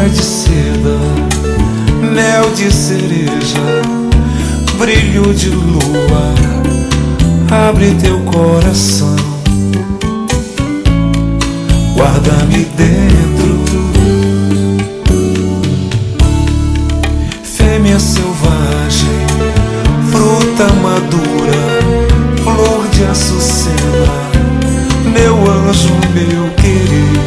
meia de seda, mel de cereja, brilho de lua, abre teu coração, guarda-me dentro. Fêmea selvagem, fruta madura, flor de açucena, meu anjo, meu querer,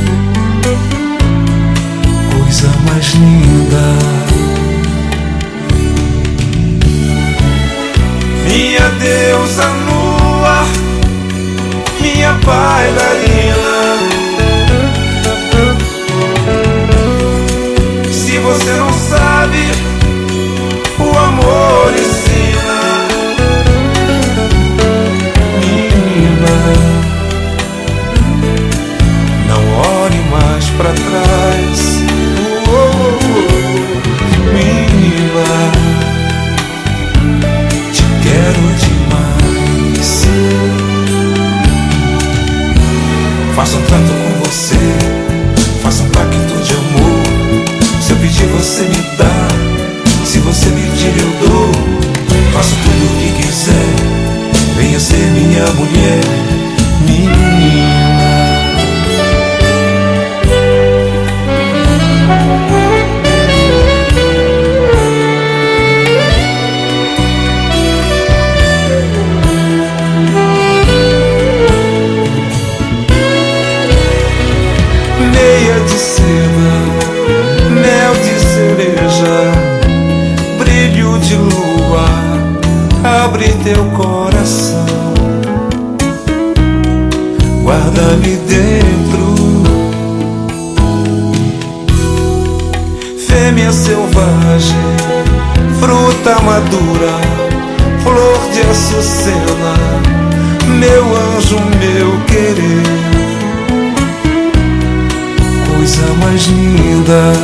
coisa mais linda. Minha deusa nua, minha bailarina, se você não sabe, o amor ensina. Menina, não olhe mais pra trás. Menina, te quero demais. Faço um trato com você, faço um pacto de amor. Se eu pedir, você me dá. Se você pedir, eu dou. Faço tudo o que quiser. Venha ser minha mulher, menina. Meia de seda, mel de cereja, brilho de lua, abre teu coração, guarda-me dentro. Fêmea selvagem, fruta madura, flor de açucena, meu anjo, meu querer, coisa mais linda.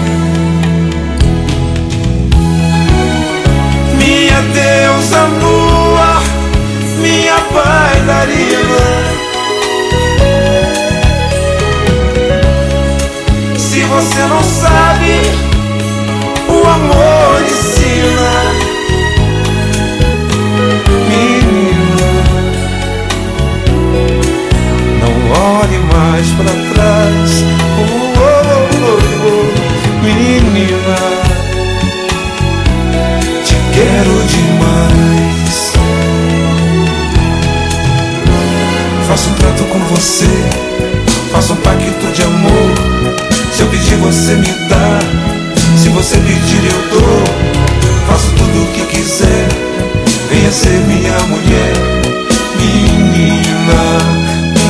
Minha deusa nua, minha bailarina, se você não sabe, o amor ensina. Menina, não olhe mais pra trás. Menina, te quero demais. Faço um trato com você, faço um pacto de amor. Se eu pedir, você me dá. Se você pedir, eu dou. Faço tudo o que quiser. Venha ser minha mulher, menina.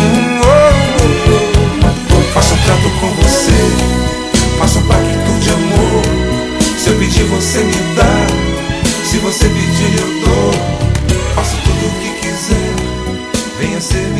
Faço um trato com você, faço um pacto de amor. Se eu pedir, você me dá. Se você pedir, eu dou. Faço tudo o que quiser. Venha ser minha